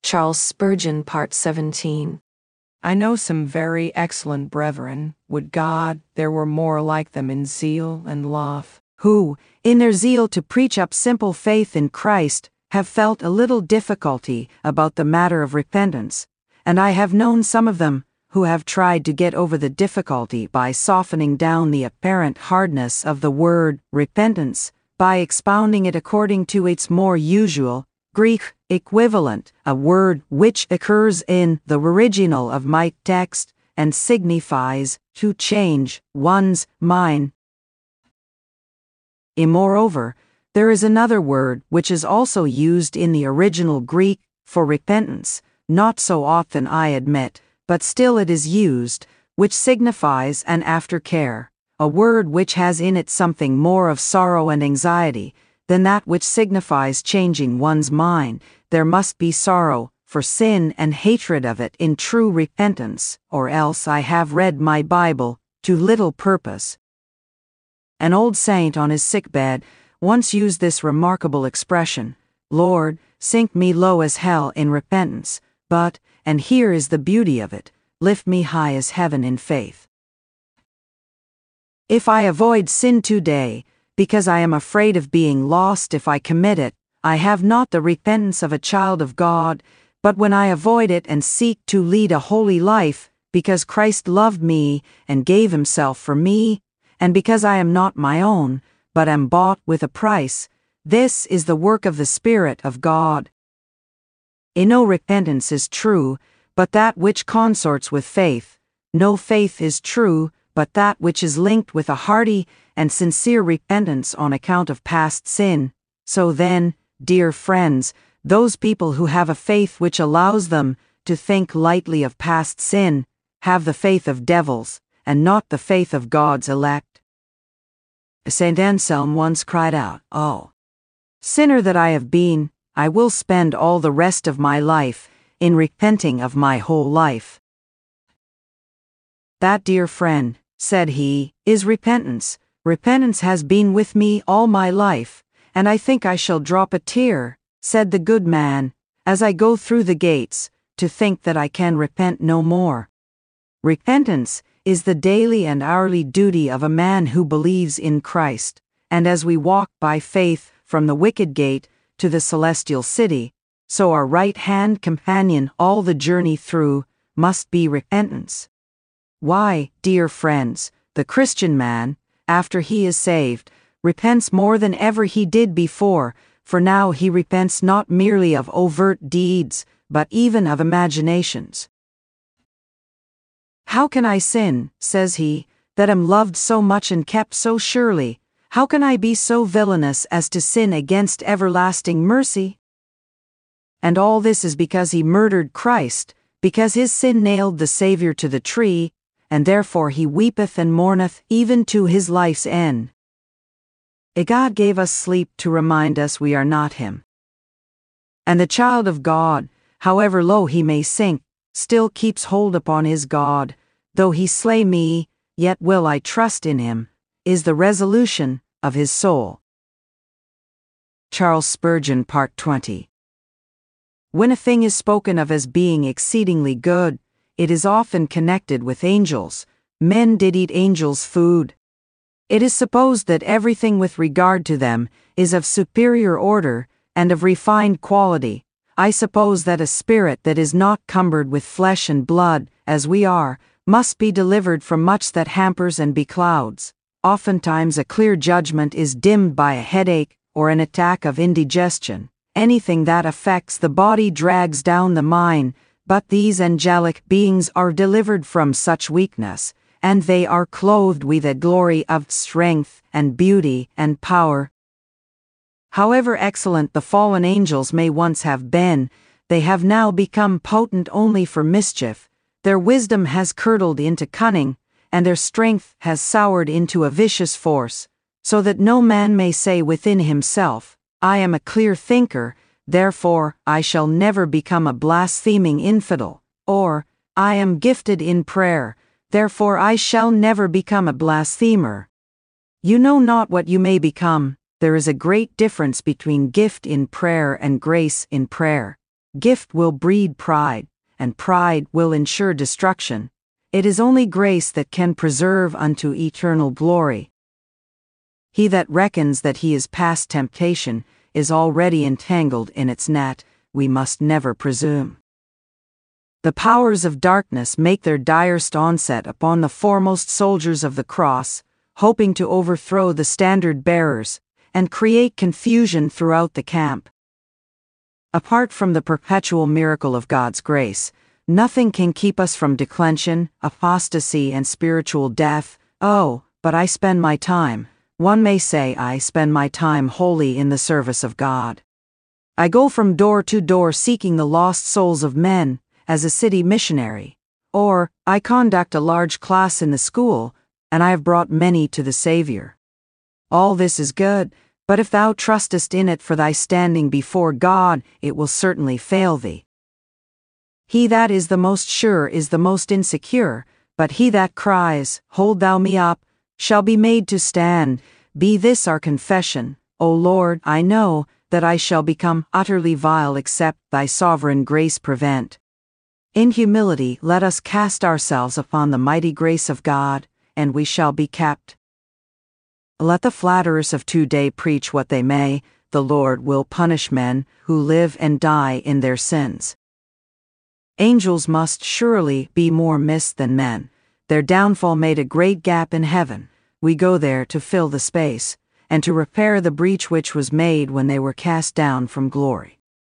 Charles Spurgeon, Part 17. I know some very excellent brethren, would God there were more like them in zeal and love, who, in their zeal to preach up simple faith in Christ, have felt a little difficulty about the matter of repentance, and I have known some of them who have tried to get over the difficulty by softening down the apparent hardness of the word repentance, by expounding it according to its more usual Greek equivalent, a word which occurs in the original of my text and signifies to change one's mind. Moreover, there is another word which is also used in the original Greek for repentance, not so often I admit, but still it is used, which signifies an aftercare, a word which has in it something more of sorrow and anxiety than that which signifies changing one's mind. There must be sorrow for sin and hatred of it in true repentance, or else I have read my Bible to little purpose. An old saint on his sickbed once used this remarkable expression, "Lord, sink me low as hell in repentance, but, and here is the beauty of it, lift me high as heaven in faith." If I avoid sin today, because I am afraid of being lost if I commit it, I have not the repentance of a child of God, but when I avoid it and seek to lead a holy life, because Christ loved me and gave himself for me, and because I am not my own, but am bought with a price, this is the work of the Spirit of God. No repentance is true, but that which consorts with faith. No faith is true, but that which is linked with a hearty and sincere repentance on account of past sin. So then, dear friends, those people who have a faith which allows them to think lightly of past sin, have the faith of devils, and not the faith of God's elect. Saint Anselm once cried out, "Oh, sinner that I have been, I will spend all the rest of my life in repenting of my whole life." That, dear friend, said he, is repentance. Repentance has been with me all my life, and I think I shall drop a tear, said the good man, as I go through the gates, to think that I can repent no more. Repentance is the daily and hourly duty of a man who believes in Christ, and as we walk by faith from the wicket gate to the celestial city, so our right-hand companion all the journey through must be repentance. Why, dear friends, the Christian man, after he is saved, repents more than ever he did before, for now he repents not merely of overt deeds, but even of imaginations. "How can I sin," says he, "that am loved so much and kept so surely? How can I be so villainous as to sin against everlasting mercy?" And all this is because he murdered Christ, because his sin nailed the Savior to the tree, and therefore he weepeth and mourneth even to his life's end. God gave us sleep to remind us we are not him. And the child of God, however low he may sink, still keeps hold upon his God. "Though he slay me, yet will I trust in him," is the resolution of his soul. Charles Spurgeon, Part 20. When a thing is spoken of as being exceedingly good, it is often connected with angels. Men did eat angels' food. It is supposed that everything with regard to them is of superior order and of refined quality. I suppose that a spirit that is not cumbered with flesh and blood, as we are, must be delivered from much that hampers and beclouds. Oftentimes a clear judgment is dimmed by a headache or an attack of indigestion. Anything that affects the body drags down the mind, but these angelic beings are delivered from such weakness, and they are clothed with a glory of strength and beauty and power. However excellent the fallen angels may once have been, they have now become potent only for mischief. Their wisdom has curdled into cunning, and their strength has soured into a vicious force, so that no man may say within himself, "I am a clear thinker, therefore I shall never become a blaspheming infidel," or, "I am gifted in prayer, therefore I shall never become a blasphemer." You know not what you may become. There is a great difference between gift in prayer and grace in prayer. Gift will breed pride, and pride will ensure destruction. It is only grace that can preserve unto eternal glory. He that reckons that he is past temptation is already entangled in its net. We must never presume. The powers of darkness make their direst onset upon the foremost soldiers of the cross, hoping to overthrow the standard bearers and create confusion throughout the camp. Apart from the perpetual miracle of God's grace, nothing can keep us from declension, apostasy, and spiritual death. Oh, but I spend my time. One may say I spend my time wholly in the service of God. I go from door to door seeking the lost souls of men, as a city missionary. Or, I conduct a large class in the school, and I have brought many to the Savior. All this is good, but if thou trustest in it for thy standing before God, it will certainly fail thee. He that is the most sure is the most insecure, but he that cries, Hold thou me up, shall be made to stand. Be this our confession, O Lord, I know that I shall become utterly vile except thy sovereign grace prevent. In humility let us cast ourselves upon the mighty grace of God, and we shall be kept. Let the flatterers of today preach what they may, the Lord will punish men who live and die in their sins. Angels must surely be more missed than men. Their downfall made a great gap in heaven. We go there to fill the space, and to repair the breach which was made when they were cast down from glory.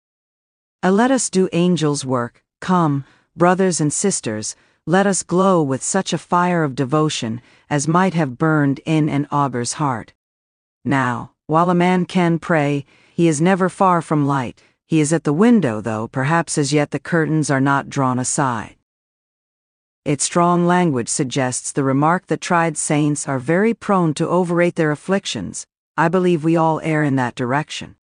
Let us do angels' work. Come, brothers and sisters, let us glow with such a fire of devotion as might have burned in an auger's heart. Now, while a man can pray, he is never far from light. He is at the window, though perhaps as yet the curtains are not drawn aside. Its strong language suggests the remark that tried saints are very prone to overrate their afflictions. I believe we all err in that direction.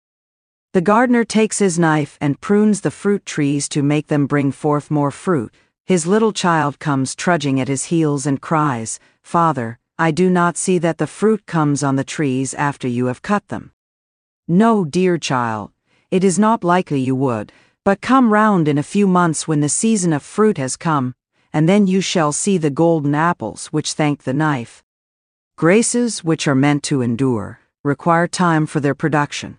The gardener takes his knife and prunes the fruit trees to make them bring forth more fruit. His little child comes trudging at his heels and cries, Father, I do not see that the fruit comes on the trees after you have cut them. No, dear child, it is not likely you would, but come round in a few months when the season of fruit has come, and then you shall see the golden apples which thank the knife. Graces which are meant to endure require time for their production.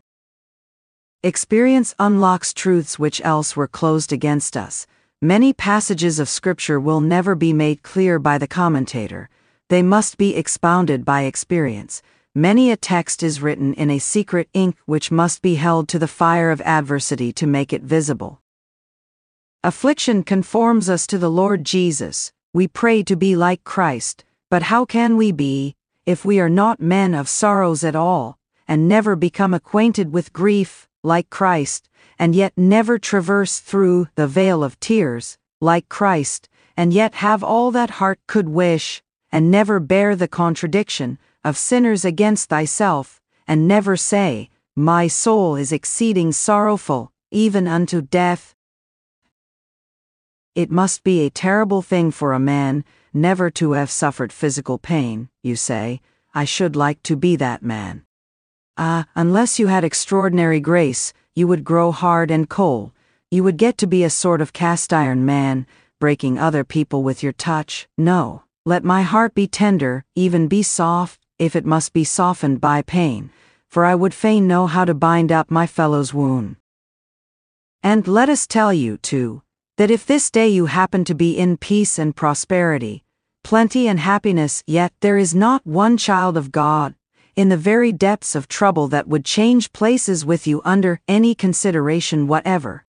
Experience unlocks truths which else were closed against us. Many passages of Scripture will never be made clear by the commentator. They must be expounded by experience. Many a text is written in a secret ink which must be held to the fire of adversity to make it visible. Affliction conforms us to the Lord Jesus. We pray to be like Christ, but how can we be, if we are not men of sorrows at all, and never become acquainted with grief, like Christ, and yet never traverse through the vale of tears, like Christ, and yet have all that heart could wish, and never bear the contradiction of sinners against thyself, and never say, My soul is exceeding sorrowful, even unto death? It must be a terrible thing for a man never to have suffered physical pain, you say. I should like to be that man. Unless you had extraordinary grace, you would grow hard and cold. You would get to be a sort of cast-iron man, breaking other people with your touch. No, let my heart be tender, even be soft, if it must be softened by pain, for I would fain know how to bind up my fellow's wound. And let us tell you, too, that if this day you happen to be in peace and prosperity, plenty and happiness, yet there is not one child of God in the very depths of trouble that would change places with you under any consideration whatever.